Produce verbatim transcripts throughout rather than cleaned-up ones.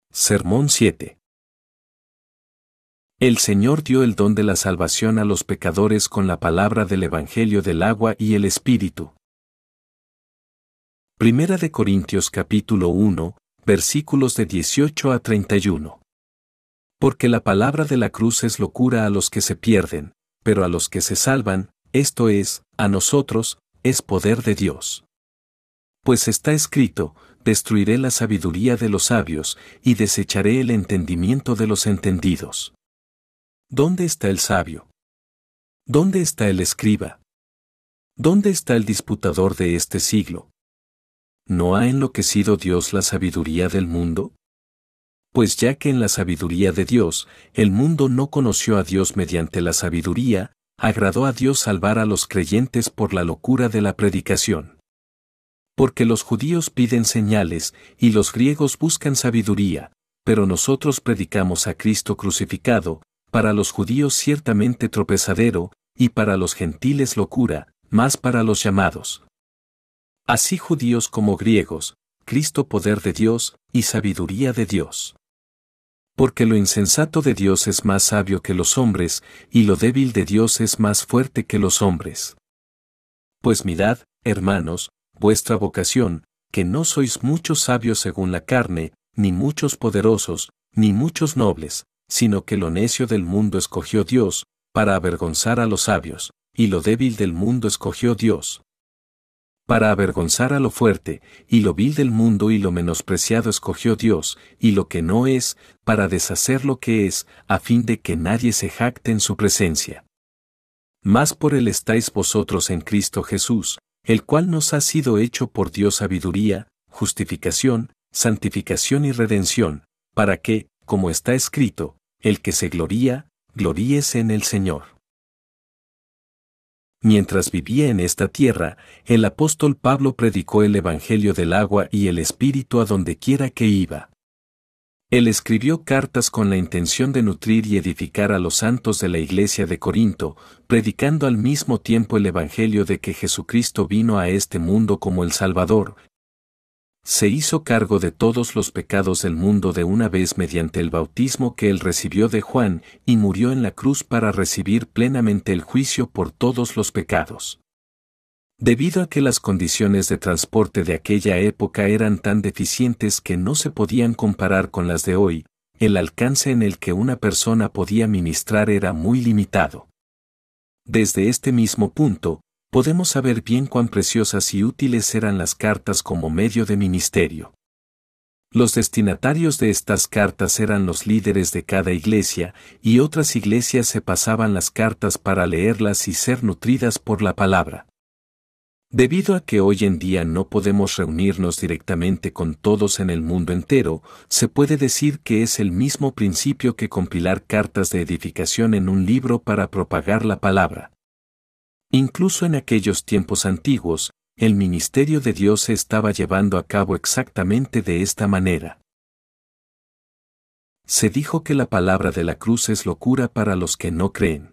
Sermón siete. El Señor dio el don de la salvación a los pecadores con la palabra del Evangelio del agua y el Espíritu. Primera de Corintios capítulo uno, versículos de dieciocho a treinta y uno. Porque la palabra de la cruz es locura a los que se pierden, pero a los que se salvan, esto es, a nosotros, es poder de Dios. Pues está escrito, destruiré la sabiduría de los sabios, y desecharé el entendimiento de los entendidos. ¿Dónde está el sabio? ¿Dónde está el escriba? ¿Dónde está el disputador de este siglo? ¿No ha enloquecido Dios la sabiduría del mundo? Pues ya que en la sabiduría de Dios, el mundo no conoció a Dios mediante la sabiduría, agradó a Dios salvar a los creyentes por la locura de la predicación. Porque los judíos piden señales, y los griegos buscan sabiduría, pero nosotros predicamos a Cristo crucificado, para los judíos ciertamente tropezadero, y para los gentiles locura, mas para los llamados. Así judíos como griegos, Cristo poder de Dios, y sabiduría de Dios. Porque lo insensato de Dios es más sabio que los hombres, y lo débil de Dios es más fuerte que los hombres. Pues mirad, hermanos, vuestra vocación, que no sois muchos sabios según la carne, ni muchos poderosos, ni muchos nobles, sino que lo necio del mundo escogió Dios, para avergonzar a los sabios, y lo débil del mundo escogió Dios, para avergonzar a lo fuerte, y lo vil del mundo y lo menospreciado escogió Dios, y lo que no es, para deshacer lo que es, a fin de que nadie se jacte en su presencia. Mas por él estáis vosotros en Cristo Jesús, el cual nos ha sido hecho por Dios sabiduría, justificación, santificación y redención, para que, como está escrito, el que se gloría, gloríese en el Señor. Mientras vivía en esta tierra, el apóstol Pablo predicó el Evangelio del agua y el Espíritu a donde quiera que iba. Él escribió cartas con la intención de nutrir y edificar a los santos de la iglesia de Corinto, predicando al mismo tiempo el Evangelio de que Jesucristo vino a este mundo como el Salvador. Se hizo cargo de todos los pecados del mundo de una vez mediante el bautismo que él recibió de Juan, y murió en la cruz para recibir plenamente el juicio por todos los pecados. Debido a que las condiciones de transporte de aquella época eran tan deficientes que no se podían comparar con las de hoy, el alcance en el que una persona podía ministrar era muy limitado. Desde este mismo punto, podemos saber bien cuán preciosas y útiles eran las cartas como medio de ministerio. Los destinatarios de estas cartas eran los líderes de cada iglesia, y otras iglesias se pasaban las cartas para leerlas y ser nutridas por la palabra. Debido a que hoy en día no podemos reunirnos directamente con todos en el mundo entero, se puede decir que es el mismo principio que compilar cartas de edificación en un libro para propagar la palabra. Incluso en aquellos tiempos antiguos, el ministerio de Dios se estaba llevando a cabo exactamente de esta manera. Se dijo que la palabra de la cruz es locura para los que no creen.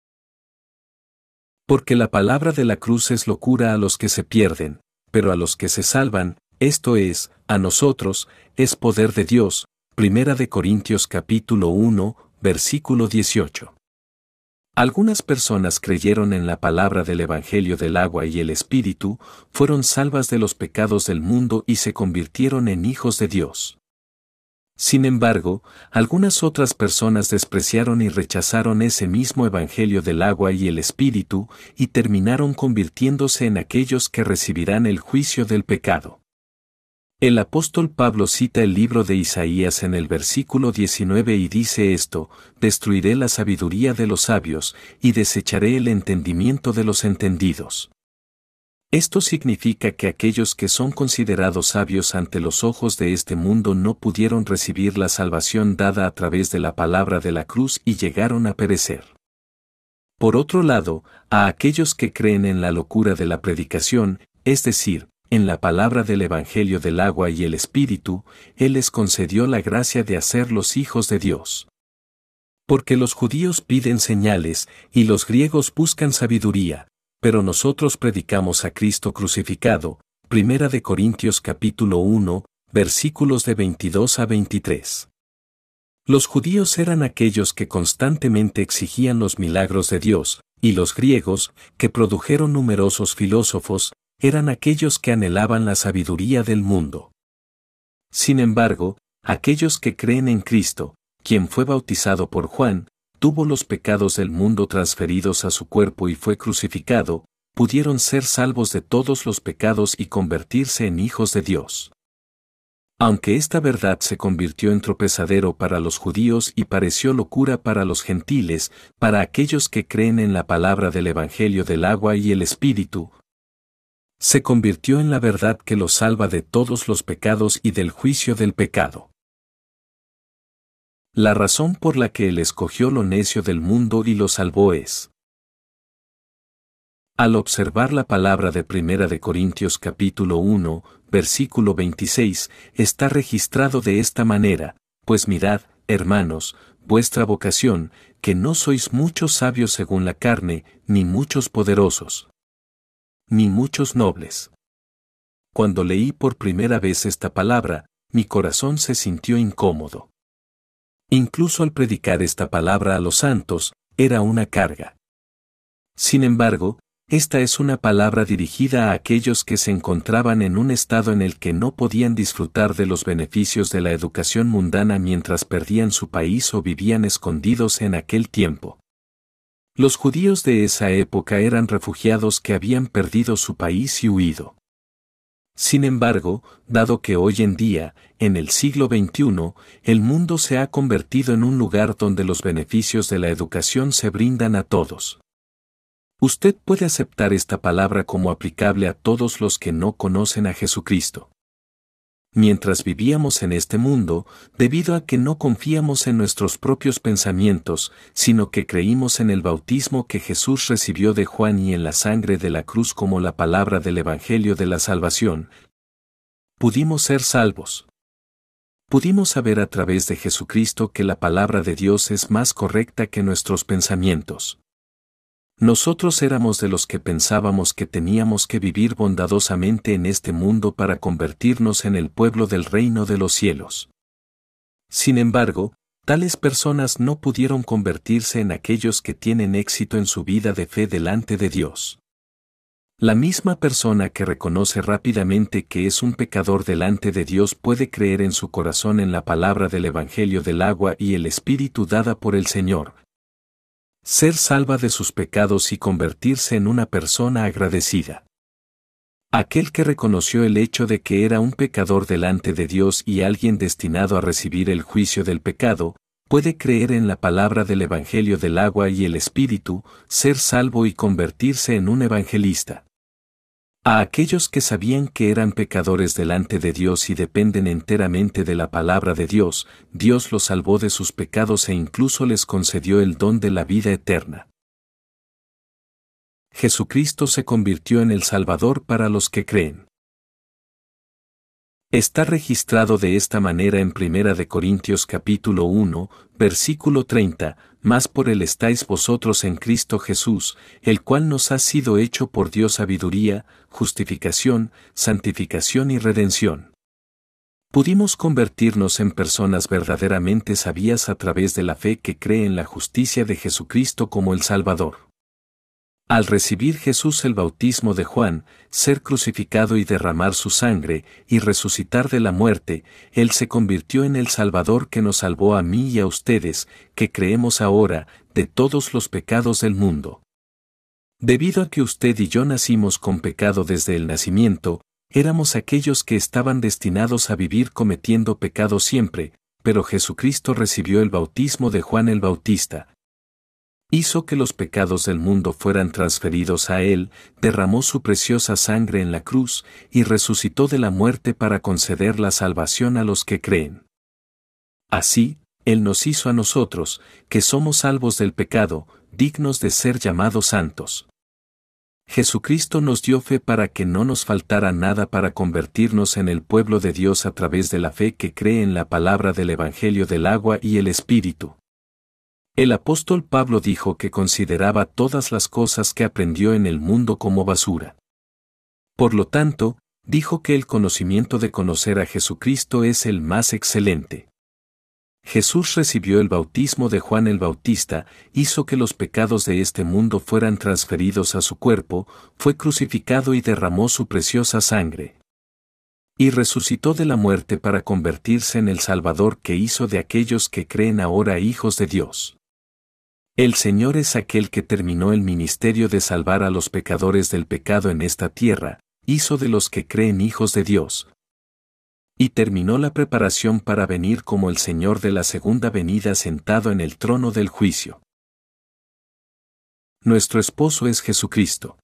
Porque la palabra de la cruz es locura a los que se pierden, pero a los que se salvan, esto es, a nosotros, es poder de Dios. Primera de Corintios capítulo uno, versículo dieciocho. Algunas personas creyeron en la palabra del Evangelio del agua y el Espíritu, fueron salvas de los pecados del mundo y se convirtieron en hijos de Dios. Sin embargo, algunas otras personas despreciaron y rechazaron ese mismo Evangelio del agua y el Espíritu, y terminaron convirtiéndose en aquellos que recibirán el juicio del pecado. El apóstol Pablo cita el libro de Isaías en el versículo diecinueve y dice esto: destruiré la sabiduría de los sabios, y desecharé el entendimiento de los entendidos. Esto significa que aquellos que son considerados sabios ante los ojos de este mundo no pudieron recibir la salvación dada a través de la palabra de la cruz y llegaron a perecer. Por otro lado, a aquellos que creen en la locura de la predicación, es decir, en la palabra del Evangelio del agua y el Espíritu, Él les concedió la gracia de hacer los hijos de Dios. Porque los judíos piden señales, y los griegos buscan sabiduría, pero nosotros predicamos a Cristo crucificado. Primera de Corintios capítulo uno, versículos de veintidós a veintitrés. Los judíos eran aquellos que constantemente exigían los milagros de Dios, y los griegos, que produjeron numerosos filósofos, eran aquellos que anhelaban la sabiduría del mundo. Sin embargo, aquellos que creen en Cristo, quien fue bautizado por Juan, tuvo los pecados del mundo transferidos a su cuerpo y fue crucificado, pudieron ser salvos de todos los pecados y convertirse en hijos de Dios. Aunque esta verdad se convirtió en tropezadero para los judíos y pareció locura para los gentiles, para aquellos que creen en la palabra del Evangelio del agua y el Espíritu, se convirtió en la verdad que los salva de todos los pecados y del juicio del pecado. La razón por la que Él escogió lo necio del mundo y lo salvó es: al observar la palabra de Primera de Corintios capítulo uno, versículo veintiséis, está registrado de esta manera: pues mirad, hermanos, vuestra vocación, que no sois muchos sabios según la carne, ni muchos poderosos, ni muchos nobles. Cuando leí por primera vez esta palabra, mi corazón se sintió incómodo. Incluso al predicar esta palabra a los santos, era una carga. Sin embargo, esta es una palabra dirigida a aquellos que se encontraban en un estado en el que no podían disfrutar de los beneficios de la educación mundana mientras perdían su país o vivían escondidos en aquel tiempo. Los judíos de esa época eran refugiados que habían perdido su país y huido. Sin embargo, dado que hoy en día, en el siglo veintiuno, el mundo se ha convertido en un lugar donde los beneficios de la educación se brindan a todos. Usted puede aceptar esta palabra como aplicable a todos los que no conocen a Jesucristo. Mientras vivíamos en este mundo, debido a que no confiamos en nuestros propios pensamientos, sino que creímos en el bautismo que Jesús recibió de Juan y en la sangre de la cruz como la palabra del Evangelio de la salvación, pudimos ser salvos. Pudimos saber a través de Jesucristo que la palabra de Dios es más correcta que nuestros pensamientos. Nosotros éramos de los que pensábamos que teníamos que vivir bondadosamente en este mundo para convertirnos en el pueblo del reino de los cielos. Sin embargo, tales personas no pudieron convertirse en aquellos que tienen éxito en su vida de fe delante de Dios. La misma persona que reconoce rápidamente que es un pecador delante de Dios puede creer en su corazón en la palabra del Evangelio del agua y el Espíritu dada por el Señor, ser salva de sus pecados y convertirse en una persona agradecida. Aquel que reconoció el hecho de que era un pecador delante de Dios y alguien destinado a recibir el juicio del pecado, puede creer en la palabra del Evangelio del agua y el Espíritu, ser salvo y convertirse en un evangelista. A aquellos que sabían que eran pecadores delante de Dios y dependen enteramente de la palabra de Dios, Dios los salvó de sus pecados e incluso les concedió el don de la vida eterna. Jesucristo se convirtió en el Salvador para los que creen. Está registrado de esta manera en Primera de Corintios capítulo uno, versículo treinta, mas por él estáis vosotros en Cristo Jesús, el cual nos ha sido hecho por Dios sabiduría, justificación, santificación y redención. Pudimos convertirnos en personas verdaderamente sabias a través de la fe que cree en la justicia de Jesucristo como el Salvador. Al recibir Jesús el bautismo de Juan, ser crucificado y derramar su sangre, y resucitar de la muerte, Él se convirtió en el Salvador que nos salvó a mí y a ustedes, que creemos ahora, de todos los pecados del mundo. Debido a que usted y yo nacimos con pecado desde el nacimiento, éramos aquellos que estaban destinados a vivir cometiendo pecado siempre, pero Jesucristo recibió el bautismo de Juan el Bautista. Hizo que los pecados del mundo fueran transferidos a Él, derramó su preciosa sangre en la cruz, y resucitó de la muerte para conceder la salvación a los que creen. Así, Él nos hizo a nosotros, que somos salvos del pecado, dignos de ser llamados santos. Jesucristo nos dio fe para que no nos faltara nada para convertirnos en el pueblo de Dios a través de la fe que cree en la palabra del Evangelio del agua y el Espíritu. El apóstol Pablo dijo que consideraba todas las cosas que aprendió en el mundo como basura. Por lo tanto, dijo que el conocimiento de conocer a Jesucristo es el más excelente. Jesús recibió el bautismo de Juan el Bautista, hizo que los pecados de este mundo fueran transferidos a su cuerpo, fue crucificado y derramó su preciosa sangre. Y resucitó de la muerte para convertirse en el Salvador que hizo de aquellos que creen ahora hijos de Dios. El Señor es aquel que terminó el ministerio de salvar a los pecadores del pecado en esta tierra, hizo de los que creen hijos de Dios. Y terminó la preparación para venir como el Señor de la segunda venida sentado en el trono del juicio. Nuestro esposo es Jesucristo.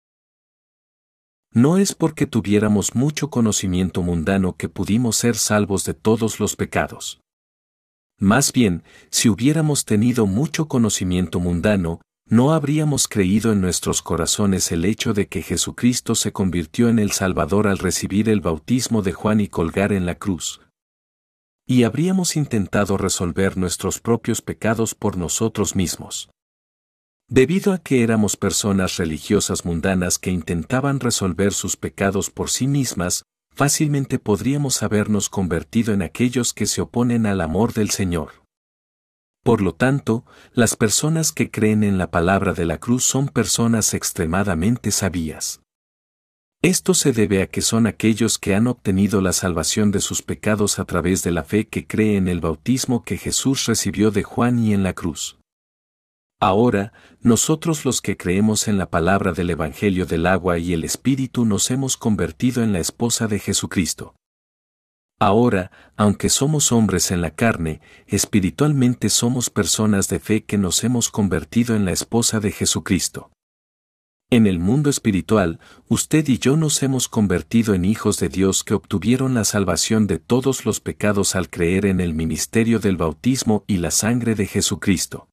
No es porque tuviéramos mucho conocimiento mundano que pudimos ser salvos de todos los pecados. Más bien, si hubiéramos tenido mucho conocimiento mundano, no habríamos creído en nuestros corazones el hecho de que Jesucristo se convirtió en el Salvador al recibir el bautismo de Juan y colgar en la cruz. Y habríamos intentado resolver nuestros propios pecados por nosotros mismos. Debido a que éramos personas religiosas mundanas que intentaban resolver sus pecados por sí mismas, fácilmente podríamos habernos convertido en aquellos que se oponen al amor del Señor. Por lo tanto, las personas que creen en la palabra de la cruz son personas extremadamente sabias. Esto se debe a que son aquellos que han obtenido la salvación de sus pecados a través de la fe que cree en el bautismo que Jesús recibió de Juan y en la cruz. Ahora, nosotros los que creemos en la palabra del Evangelio del agua y el Espíritu nos hemos convertido en la esposa de Jesucristo. Ahora, aunque somos hombres en la carne, espiritualmente somos personas de fe que nos hemos convertido en la esposa de Jesucristo. En el mundo espiritual, usted y yo nos hemos convertido en hijos de Dios que obtuvieron la salvación de todos los pecados al creer en el ministerio del bautismo y la sangre de Jesucristo.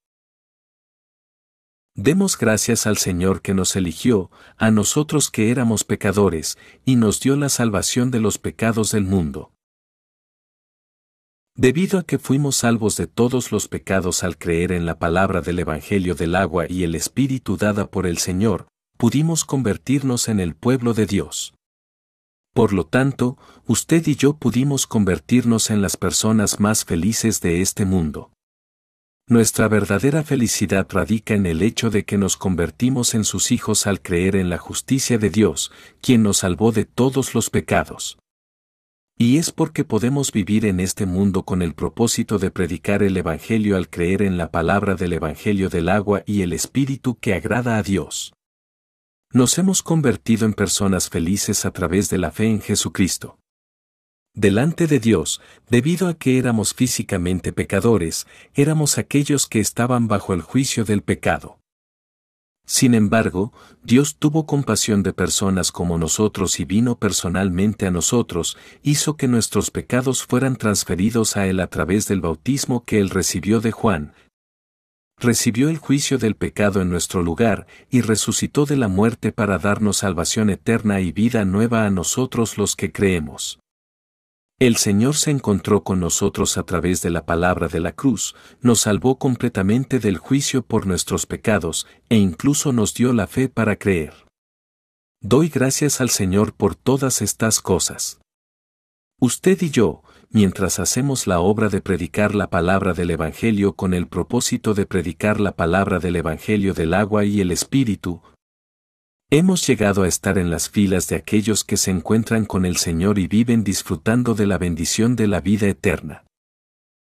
Demos gracias al Señor que nos eligió, a nosotros que éramos pecadores, y nos dio la salvación de los pecados del mundo. Debido a que fuimos salvos de todos los pecados al creer en la palabra del Evangelio del agua y el Espíritu dada por el Señor, pudimos convertirnos en el pueblo de Dios. Por lo tanto, usted y yo pudimos convertirnos en las personas más felices de este mundo. Nuestra verdadera felicidad radica en el hecho de que nos convertimos en sus hijos al creer en la justicia de Dios, quien nos salvó de todos los pecados. Y es porque podemos vivir en este mundo con el propósito de predicar el Evangelio al creer en la palabra del Evangelio del agua y el Espíritu que agrada a Dios. Nos hemos convertido en personas felices a través de la fe en Jesucristo. Delante de Dios, debido a que éramos físicamente pecadores, éramos aquellos que estaban bajo el juicio del pecado. Sin embargo, Dios tuvo compasión de personas como nosotros y vino personalmente a nosotros, hizo que nuestros pecados fueran transferidos a Él a través del bautismo que Él recibió de Juan. Recibió el juicio del pecado en nuestro lugar y resucitó de la muerte para darnos salvación eterna y vida nueva a nosotros los que creemos. El Señor se encontró con nosotros a través de la palabra de la cruz, nos salvó completamente del juicio por nuestros pecados, e incluso nos dio la fe para creer. Doy gracias al Señor por todas estas cosas. Usted y yo, mientras hacemos la obra de predicar la palabra del Evangelio con el propósito de predicar la palabra del Evangelio del agua y el Espíritu, hemos llegado a estar en las filas de aquellos que se encuentran con el Señor y viven disfrutando de la bendición de la vida eterna.